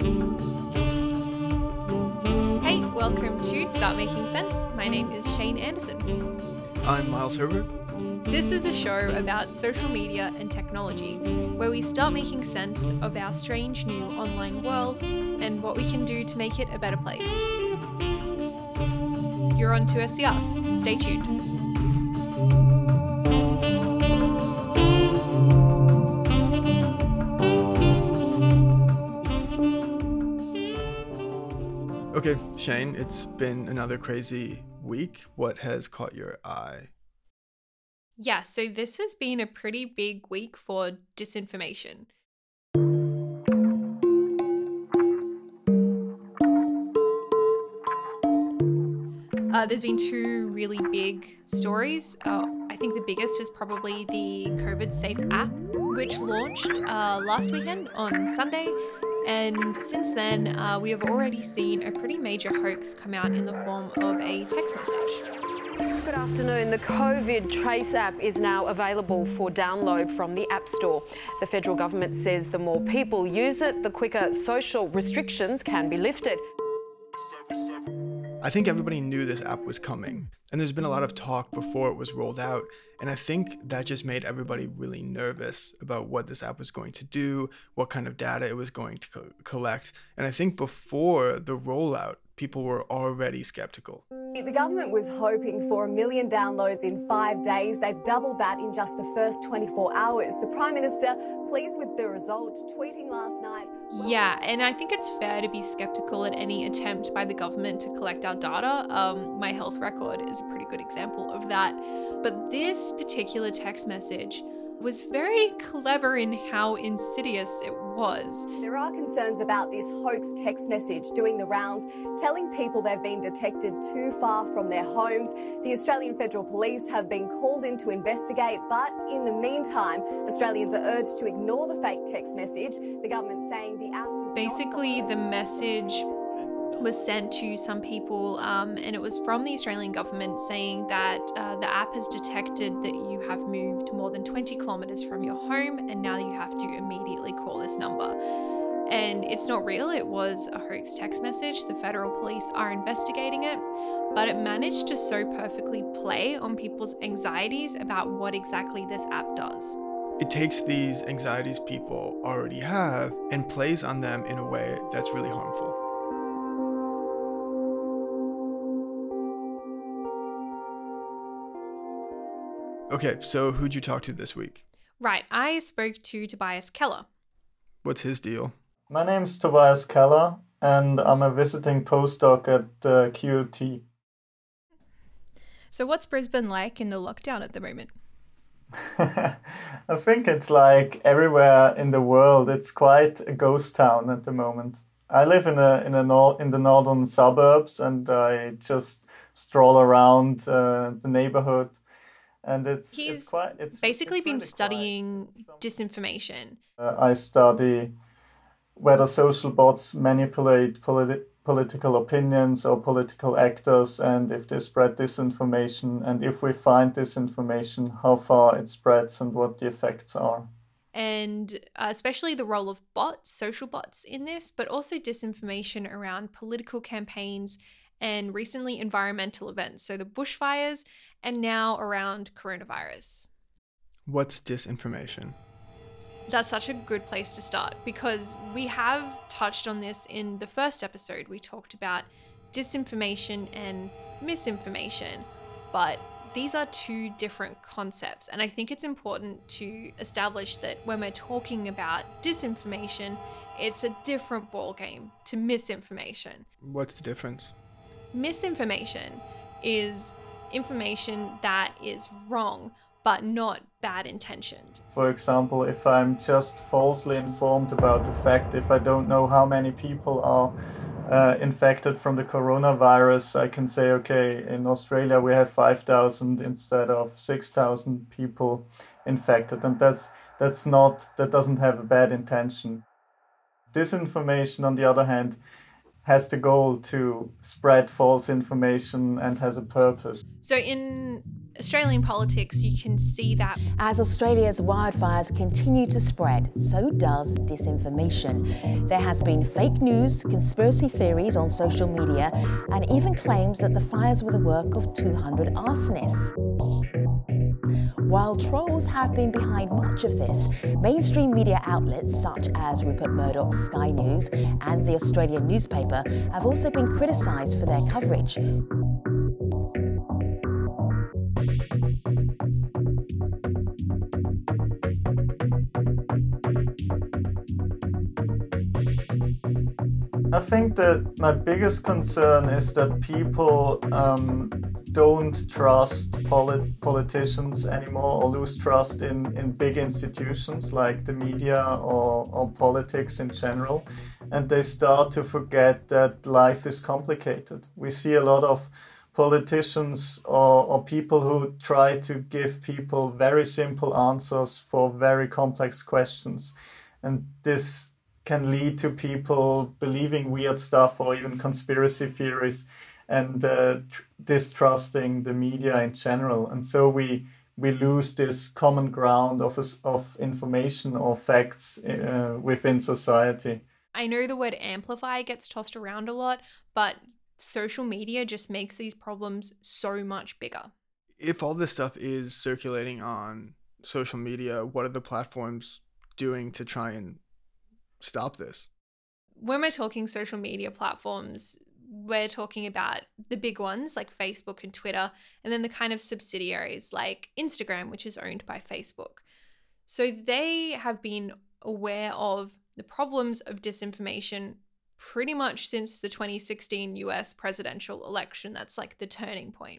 Hey, welcome to Start Making Sense. My name is Shane Anderson. I'm Miles Herbert. This is a show about social media and technology, where we start making sense of our strange new online world and what we can do to make it a better place. You're on 2SCR. Stay tuned. Okay, Shane, it's been another crazy week. What has caught your eye? Yeah, so this has been a pretty big week for disinformation. There's been two really big stories. I think the biggest is probably the COVID Safe app, which launched last weekend on Sunday. And since then, we have already seen a pretty major hoax come out in the form of a text message. Good afternoon. The COVID Trace app is now available for download from the App Store. The federal government says the more people use it, the quicker social restrictions can be lifted. I think everybody knew this app was coming, and there's been a lot of talk before it was rolled out, and I think that just made everybody really nervous about what this app was going to do, what kind of data it was going to collect, and I think before the rollout, people were already skeptical. The government was hoping for 1 million downloads in 5 days. They've doubled that in just the first 24 hours. The Prime Minister, pleased with the result, tweeting last night. Yeah, and I think it's fair to be skeptical at any attempt by the government to collect our data. My health record is a pretty good example of that. But this particular text message was very clever in how insidious it was. There are concerns about this hoax text message doing the rounds, telling people they've been detected too far from their homes. The Australian Federal Police have been called in to investigate, but in the meantime, Australians are urged to ignore the fake text message. The government's saying the app does Basically, the message was sent to some people, and it was from the Australian government saying that the app has detected that you have moved more than 20 kilometres from your home, and now you have to immediately call this number. And it's not real, it was a hoax text message. The federal police are investigating it, but it managed to so perfectly play on people's anxieties about what exactly this app does. It takes these anxieties people already have and plays on them in a way that's really harmful. Okay, so who'd you talk to this week? Right, I spoke to Tobias Keller. What's his deal? My name's Tobias Keller, and I'm a visiting postdoc at QUT. So what's Brisbane like in the lockdown at the moment? I think it's like everywhere in the world. It's quite a ghost town at the moment. I live in the northern suburbs, and I just stroll around the neighborhood. And it's basically been really studying disinformation. I study whether social bots manipulate political opinions or political actors, and if they spread disinformation, and if we find disinformation, how far it spreads and what the effects are. And especially the role of bots, social bots in this, but also disinformation around political campaigns and recently environmental events, so the bushfires, and now around coronavirus. What's disinformation? That's such a good place to start because we have touched on this in the first episode. We talked about disinformation and misinformation, but these are two different concepts. And I think it's important to establish that when we're talking about disinformation, it's a different ballgame to misinformation. What's the difference? Misinformation is information that is wrong, but not bad intentioned. For example, if I'm just falsely informed about the fact, if I don't know how many people are infected from the coronavirus, I can say, okay, in Australia we have 5,000 instead of 6,000 people infected, and that doesn't have a bad intention. Disinformation, on the other hand, has the goal to spread false information and has a purpose. So in Australian politics, you can see that. As Australia's wildfires continue to spread, so does disinformation. There has been fake news, conspiracy theories on social media, and even claims that the fires were the work of 200 arsonists. While trolls have been behind much of this, mainstream media outlets such as Rupert Murdoch's Sky News and the Australian newspaper have also been criticised for their coverage. I think that my biggest concern is that people don't trust politicians anymore, or lose trust in big institutions like the media or politics in general, and they start to forget that life is complicated. We see a lot of politicians or people who try to give people very simple answers for very complex questions, and this can lead to people believing weird stuff or even conspiracy theories, and distrusting the media in general. And so we lose this common ground of information or facts within society. I know the word amplify gets tossed around a lot, but social media just makes these problems so much bigger. If all this stuff is circulating on social media, what are the platforms doing to try and stop this? When we're talking social media platforms, we're talking about the big ones like Facebook and Twitter, and then the kind of subsidiaries like Instagram, which is owned by Facebook. So they have been aware of the problems of disinformation pretty much since the 2016 US presidential election. That's like the turning point.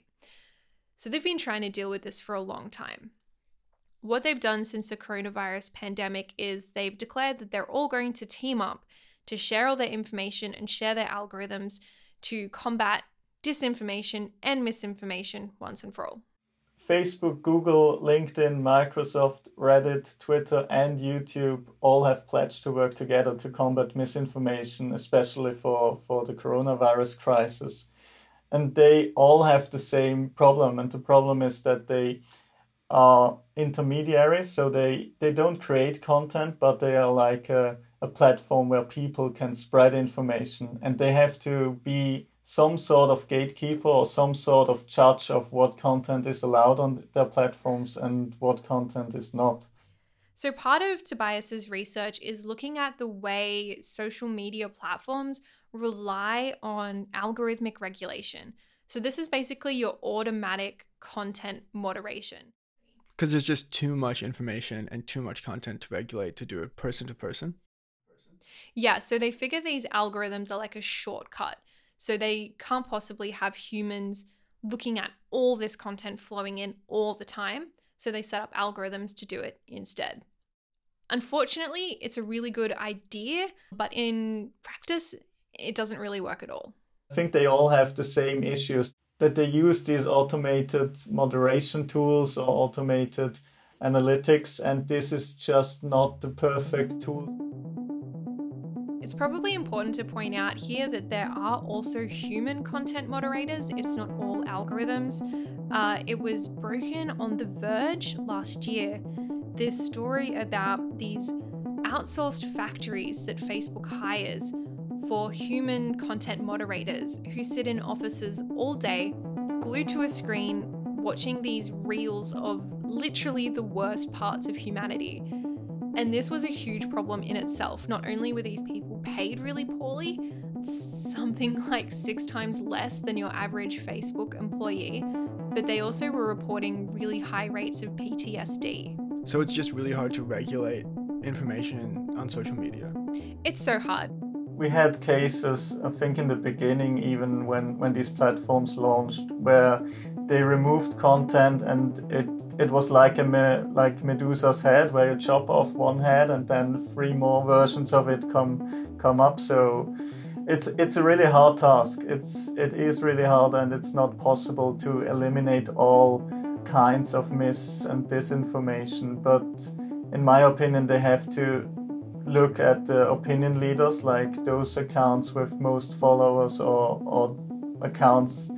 So they've been trying to deal with this for a long time. What they've done since the coronavirus pandemic is they've declared that they're all going to team up to share all their information and share their algorithms to combat disinformation and misinformation once and for all. Facebook, Google, LinkedIn, Microsoft, Reddit, Twitter, and YouTube all have pledged to work together to combat misinformation, especially for the coronavirus crisis. And they all have the same problem. And the problem is that they are intermediaries, so they don't create content, but they are like a platform where people can spread information, and they have to be some sort of gatekeeper or some sort of judge of what content is allowed on their platforms and what content is not. So part of Tobias's research is looking at the way social media platforms rely on algorithmic regulation. So this is basically your automatic content moderation. Because there's just too much information and too much content to regulate to do it person to person? Yeah, so they figure these algorithms are like a shortcut. So they can't possibly have humans looking at all this content flowing in all the time. So they set up algorithms to do it instead. Unfortunately, it's a really good idea, but in practice, it doesn't really work at all. I think they all have the same issues, that they use these automated moderation tools or automated analytics, and this is just not the perfect tool. It's probably important to point out here that there are also human content moderators. It's not all algorithms. It was broken on The Verge last year. This story about these outsourced factories that Facebook hires for human content moderators who sit in offices all day, glued to a screen, watching these reels of literally the worst parts of humanity. And this was a huge problem in itself. Not only were these people paid really poorly, something like 6 times less than your average Facebook employee, but they also were reporting really high rates of PTSD. So it's just really hard to regulate information on social media. It's so hard. We had cases, I think in the beginning, even when these platforms launched, where they removed content and it was like Medusa's head, where you chop off one head and then 3 more versions of it come up. So it's a really hard task. It is really hard, and it's not possible to eliminate all kinds of mis and disinformation. But in my opinion, they have to look at the opinion leaders, like those accounts with most followers or accounts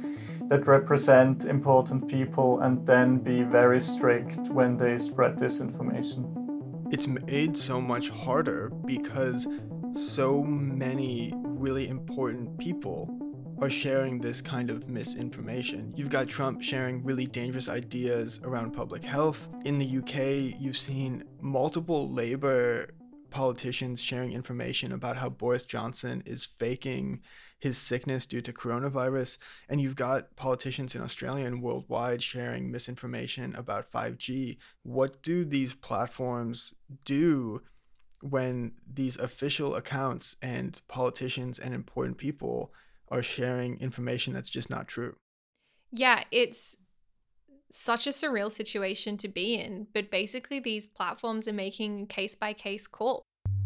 that represent important people and then be very strict when they spread disinformation. It's made so much harder because so many really important people are sharing this kind of misinformation. You've got Trump sharing really dangerous ideas around public health. In the UK, you've seen multiple Labour politicians sharing information about how Boris Johnson is faking his sickness due to coronavirus. And you've got politicians in Australia and worldwide sharing misinformation about 5G. What do these platforms do when these official accounts and politicians and important people are sharing information that's just not true? Yeah, it's such a surreal situation to be in, but basically these platforms are making case-by-case call.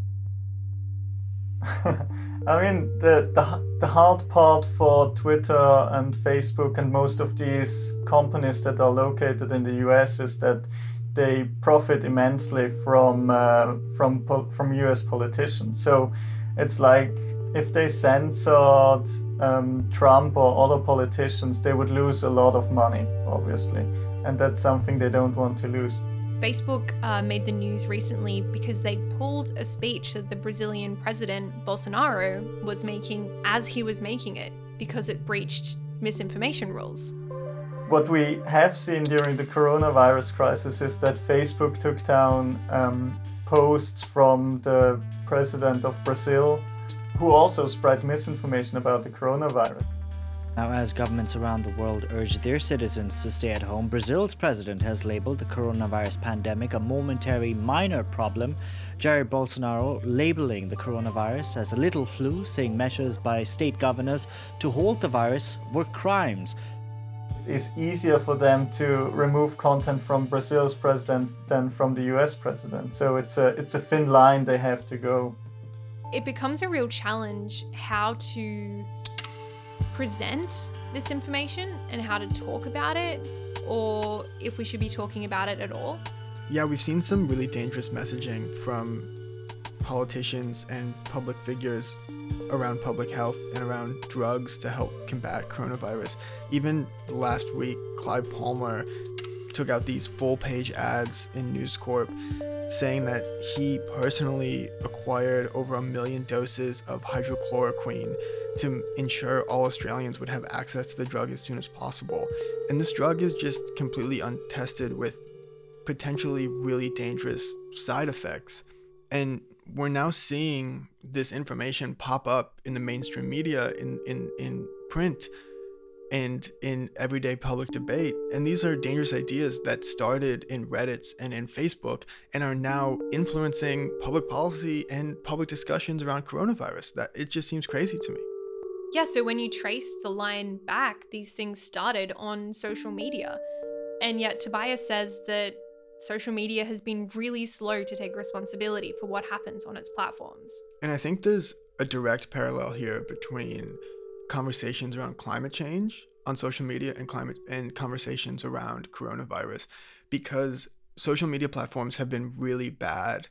I mean, the hard part for Twitter and Facebook and most of these companies that are located in the US is that they profit immensely from US politicians. So it's like if they censored Trump or other politicians, they would lose a lot of money, obviously. And that's something they don't want to lose. Facebook made the news recently because they pulled a speech that the Brazilian president, Bolsonaro, was making as he was making it because it breached misinformation rules. What we have seen during the coronavirus crisis is that Facebook took down posts from the president of Brazil, who also spread misinformation about the coronavirus. Now, as governments around the world urge their citizens to stay at home, Brazil's president has labelled the coronavirus pandemic a momentary minor problem. Jair Bolsonaro labelling the coronavirus as a little flu, saying measures by state governors to halt the virus were crimes. It's easier for them to remove content from Brazil's president than from the US president. So it's a thin line they have to go. It becomes a real challenge how to present this information and how to talk about it, or if we should be talking about it at all. Yeah, we've seen some really dangerous messaging from politicians and public figures around public health and around drugs to help combat coronavirus. Even last week, Clive Palmer took out these full-page ads in News Corp saying that he personally acquired over 1 million doses of hydrochloroquine to ensure all Australians would have access to the drug as soon as possible. And this drug is just completely untested with potentially really dangerous side effects. And we're now seeing this information pop up in the mainstream media, in print, and in everyday public debate. And these are dangerous ideas that started in Reddit and in Facebook and are now influencing public policy and public discussions around coronavirus. That it just seems crazy to me. Yeah, so when you trace the line back, these things started on social media. And yet Tobias says that social media has been really slow to take responsibility for what happens on its platforms. And I think there's a direct parallel here between conversations around climate change on social media and conversations around coronavirus, because social media platforms have been really bad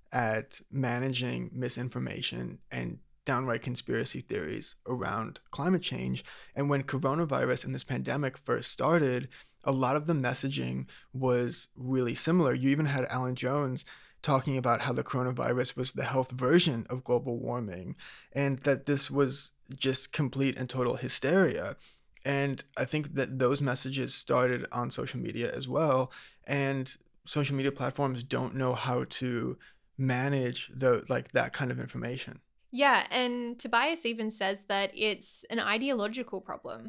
at managing misinformation and downright conspiracy theories around climate change. And when coronavirus and this pandemic first started, a lot of the messaging was really similar. You even had Alan Jones talking about how the coronavirus was the health version of global warming and that this was just complete and total hysteria. And I think that those messages started on social media as well. And social media platforms don't know how to manage that kind of information. Yeah, and Tobias even says that it's an ideological problem.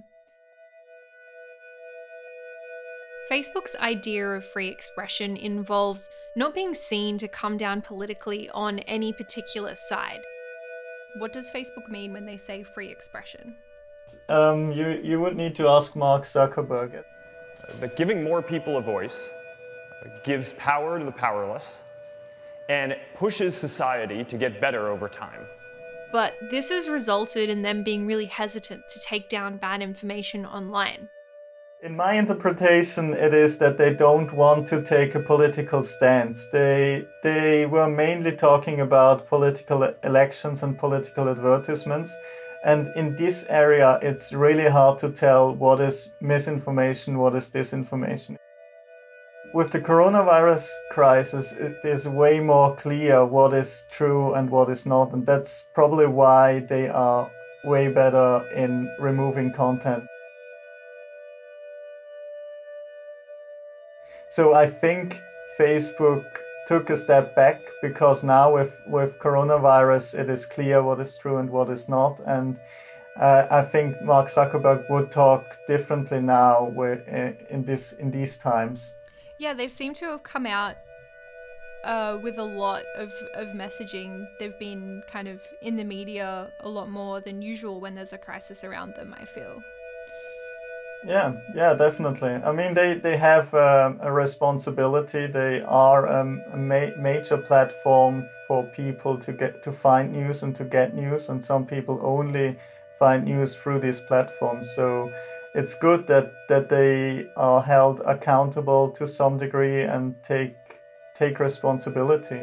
Facebook's idea of free expression involves not being seen to come down politically on any particular side. What does Facebook mean when they say free expression? You would need to ask Mark Zuckerberg. That giving more people a voice gives power to the powerless and pushes society to get better over time. But this has resulted in them being really hesitant to take down bad information online. In my interpretation, it is that they don't want to take a political stance. They were mainly talking about political elections and political advertisements, And in this area, it's really hard to tell what is misinformation, what is disinformation. With the coronavirus crisis, it is way more clear what is true and what is not. And that's probably why they are way better in removing content. So I think Facebook took a step back because now with coronavirus, it is clear what is true and what is not. And I think Mark Zuckerberg would talk differently now in these times. Yeah, they've seemed to have come out with a lot of messaging. They've been kind of in the media a lot more than usual when there's a crisis around them, I feel. Yeah, definitely. I mean, they have a responsibility. They are a major platform for people to find news and to get news, and some people only find news through these platforms. So it's good that they are held accountable to some degree and take responsibility.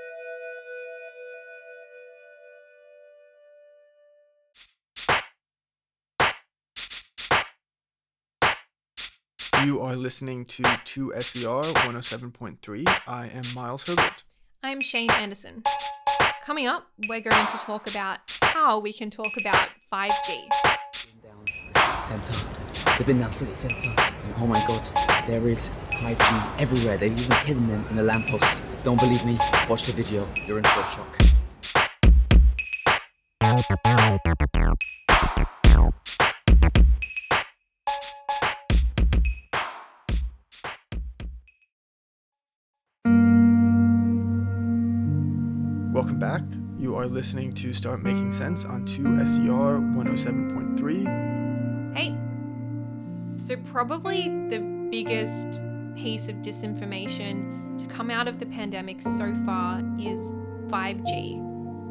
You are listening to 2SER 107.3. I am Miles Herbert. I'm Shane Anderson. Coming up, we're going to talk about how we can talk about 5G. Down the center, they've been down city center. Oh my god, there is 5G everywhere. They've even hidden them in the lampposts. Don't believe me? Watch the video. You're in for a shock. Welcome back. You are listening to Start Making Sense on 2SER 107.3. Hey, so probably the biggest piece of disinformation to come out of the pandemic so far is 5G.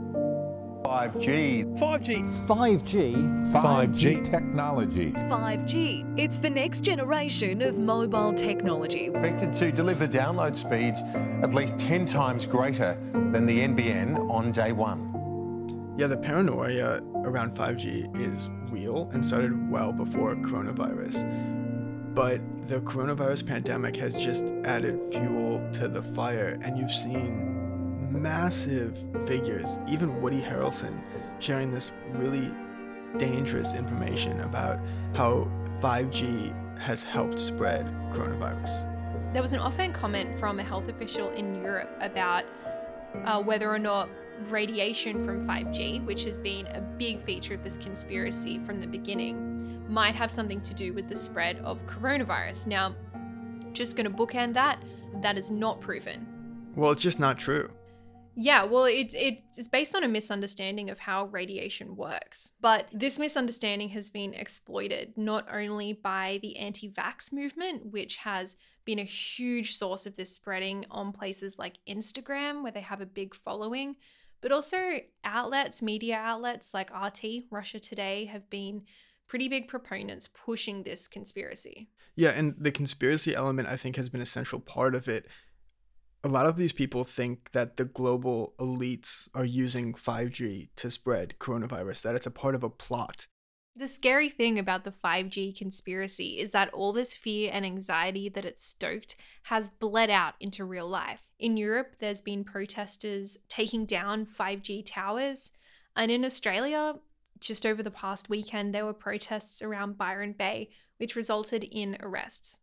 5G. 5G. 5G. 5G technology. 5G. It's the next generation of mobile technology. Expected to deliver download speeds at least 10 times greater than the NBN on day one. Yeah, the paranoia around 5G is real and started well before coronavirus. But the coronavirus pandemic has just added fuel to the fire, and you've seen massive figures, even Woody Harrelson, sharing this really dangerous information about how 5G has helped spread coronavirus. There was an offhand comment from a health official in Europe about whether or not radiation from 5G, which has been a big feature of this conspiracy from the beginning, might have something to do with the spread of coronavirus. Now, just going to bookend that is not proven. Well, it's just not true. Yeah, well, it's based on a misunderstanding of how radiation works. But this misunderstanding has been exploited not only by the anti-vax movement, which has been a huge source of this spreading on places like Instagram, where they have a big following, but also media outlets like RT, Russia Today, have been pretty big proponents pushing this conspiracy. Yeah, and the conspiracy element, I think, has been a central part of it. A lot of these people think that the global elites are using 5G to spread coronavirus, that it's a part of a plot. The scary thing about the 5G conspiracy is that all this fear and anxiety that it's stoked has bled out into real life. In Europe, there's been protesters taking down 5G towers. And in Australia, just over the past weekend, there were protests around Byron Bay, which resulted in arrests.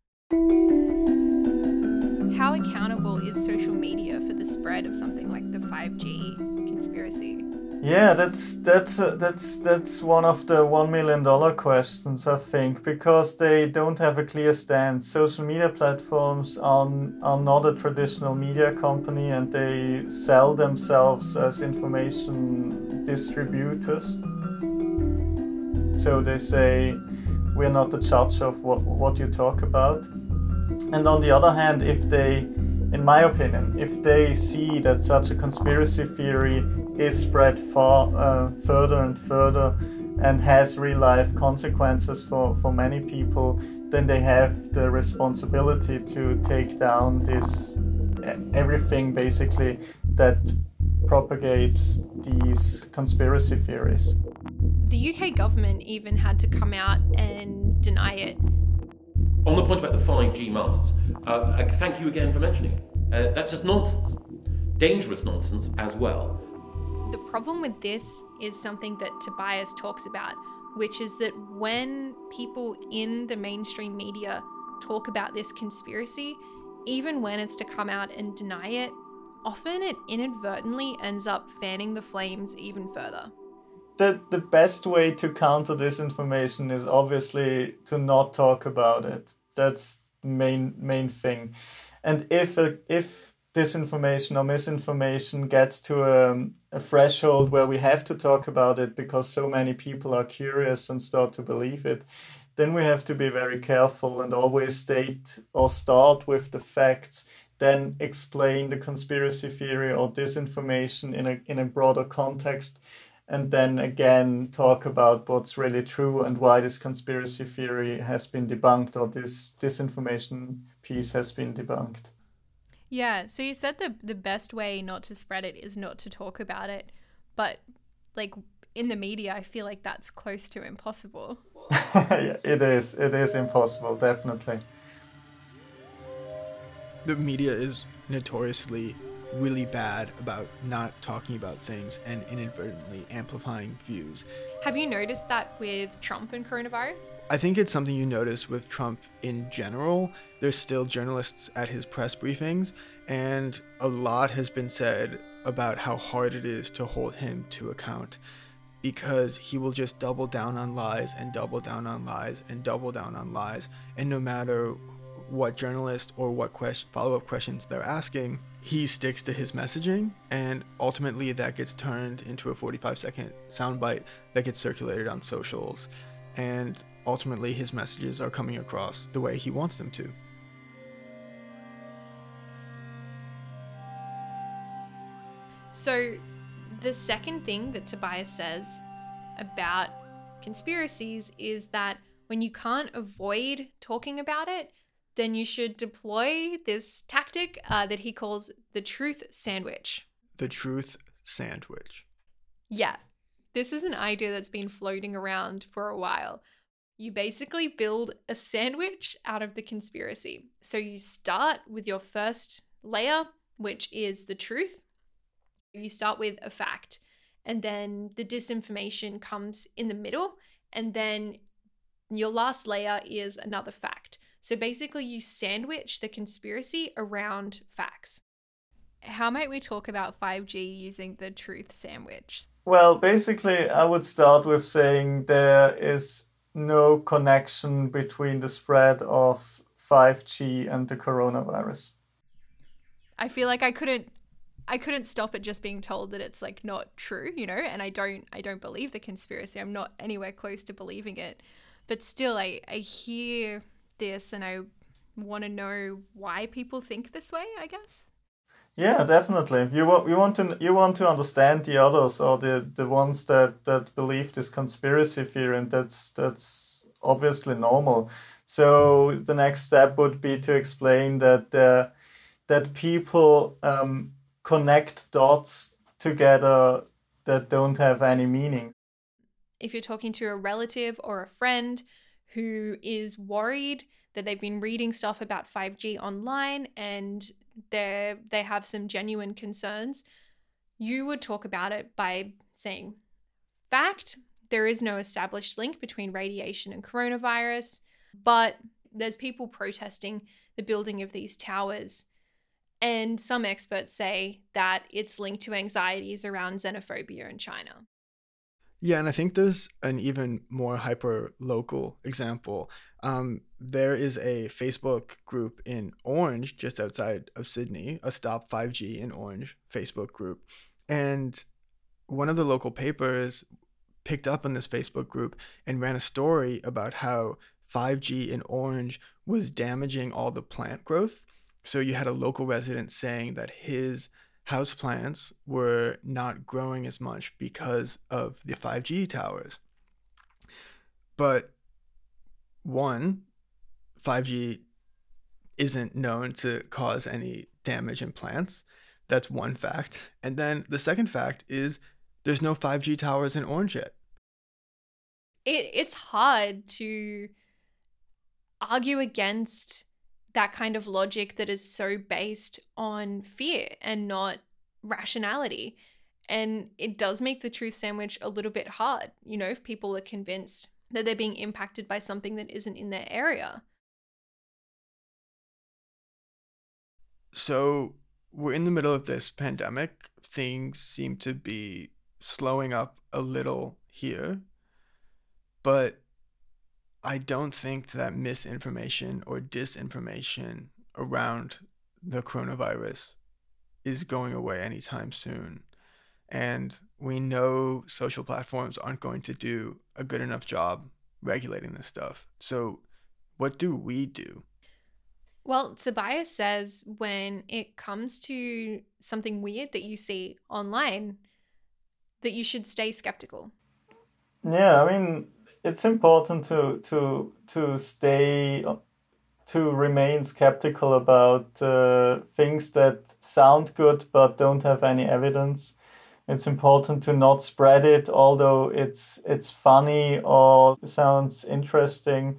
How accountable is social media for the spread of something like the 5G conspiracy? Yeah, that's one of the $1 million questions, I think, because they don't have a clear stance. Social media platforms are not a traditional media company, and they sell themselves as information distributors. So they say, we're not the judge of what you talk about. And on the other hand, if they, in my opinion, if they see that such a conspiracy theory is spread far further and further and has real life consequences for many people, then they have the responsibility to take down everything basically that propagates these conspiracy theories. The UK government even had to come out and deny it. On the point about the 5G masts, thank you again for mentioning it. That's just nonsense. Dangerous nonsense as well. The problem with this is something that Tobias talks about, which is that when people in the mainstream media talk about this conspiracy, even when it's to come out and deny it, often it inadvertently ends up fanning the flames even further. The best way to counter disinformation is obviously to not talk about it. That's the main thing. And if disinformation or misinformation gets to a threshold where we have to talk about it because so many people are curious and start to believe it, then we have to be very careful and always state or start with the facts, then explain the conspiracy theory or disinformation in a broader context, and then again talk about what's really true and why this conspiracy theory has been debunked or this disinformation piece has been debunked. Yeah, so you said the best way not to spread it is not to talk about it, but like in the media, I feel like that's close to impossible. Yeah, it is impossible, definitely. The media is notoriously really bad about not talking about things and inadvertently amplifying views. Have you noticed that with Trump and coronavirus? I think it's something you notice with Trump in general. There's still journalists at his press briefings, and a lot has been said about how hard it is to hold him to account, because he will just double down on lies and double down on lies and double down on lies, and no matter what journalist or what follow-up questions they're asking, he sticks to his messaging, and ultimately that gets turned into a 45-second soundbite that gets circulated on socials, and ultimately his messages are coming across the way he wants them to. So the second thing that Tobias says about conspiracies is that when you can't avoid talking about it, then you should deploy this tactic that he calls the truth sandwich. The truth sandwich. Yeah, this is an idea that's been floating around for a while. You basically build a sandwich out of the conspiracy. So you start with your first layer, which is the truth. You start with a fact, and then the disinformation comes in the middle, and then your last layer is another fact. So basically you sandwich the conspiracy around facts. How might we talk about 5G using the truth sandwich? Well, basically I would start with saying there is no connection between the spread of 5G and the coronavirus. I feel like I couldn't stop at just being told that it's like not true, you know, and I don't believe the conspiracy. I'm not anywhere close to believing it. But still I hear this and I want to know why people think this way, I guess. Yeah, definitely. You want to understand the others, or the ones that believe this conspiracy theory, and that's obviously normal. So the next step would be to explain that people connect dots together that don't have any meaning. If you're talking to a relative or a friend who is worried that they've been reading stuff about 5G online and they have some genuine concerns, you would talk about it by saying, fact, there is no established link between radiation and coronavirus, but there's people protesting the building of these towers. And some experts say that it's linked to anxieties around xenophobia in China. Yeah, and I think there's an even more hyper-local example. There is a Facebook group in Orange, just outside of Sydney, a Stop 5G in Orange Facebook group. And one of the local papers picked up on this Facebook group and ran a story about how 5G in Orange was damaging all the plant growth. So you had a local resident saying that his houseplants were not growing as much because of the 5G towers. But one, 5G isn't known to cause any damage in plants. That's one fact. And then the second fact is there's no 5G towers in Orange yet. it's hard to argue against that kind of logic that is so based on fear and not rationality. And it does make the truth sandwich a little bit hard, you know, if people are convinced that they're being impacted by something that isn't in their area. So we're in the middle of this pandemic. Things seem to be slowing up a little here, but I don't think that misinformation or disinformation around the coronavirus is going away anytime soon. And we know social platforms aren't going to do a good enough job regulating this stuff. So what do we do? Well, Tobias says when it comes to something weird that you see online, that you should stay skeptical. Yeah, I mean, it's important to stay to remain skeptical about things that sound good but don't have any evidence. It's important to not spread it, although it's funny or sounds interesting.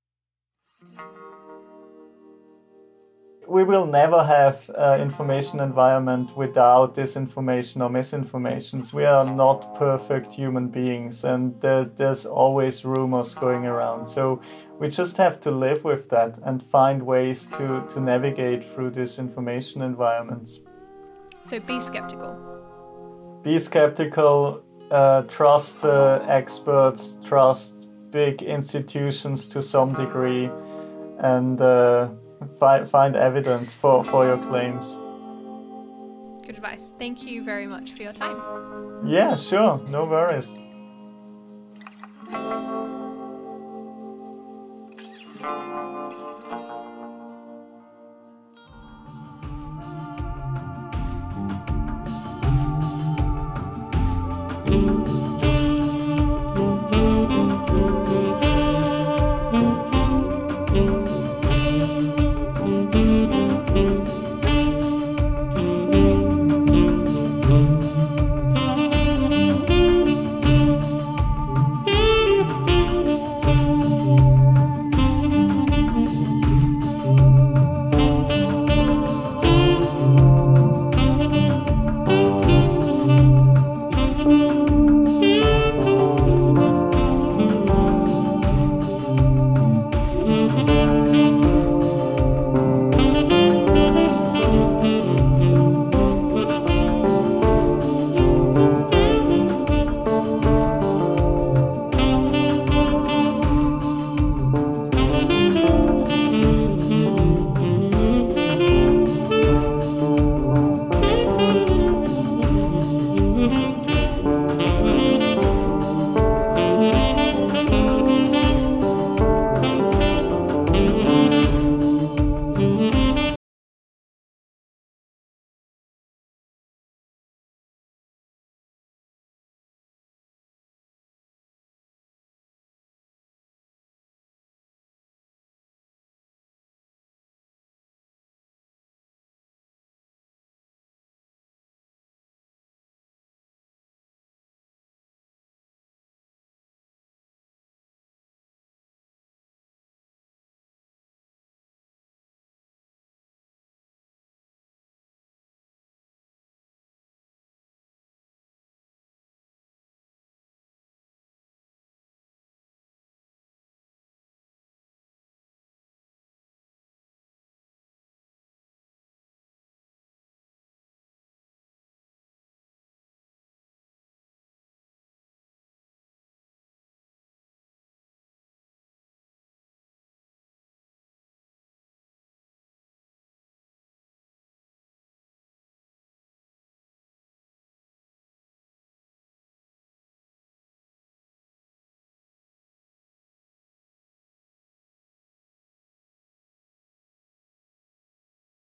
We will never have an information environment without disinformation or misinformations. We are not perfect human beings, and there's always rumors going around. So we just have to live with that and find ways to navigate through these information environments. So be skeptical. Be skeptical, trust the experts, trust big institutions to some degree, and find evidence for your claims. Good advice. Thank you very much for your time. Yeah, sure. No worries.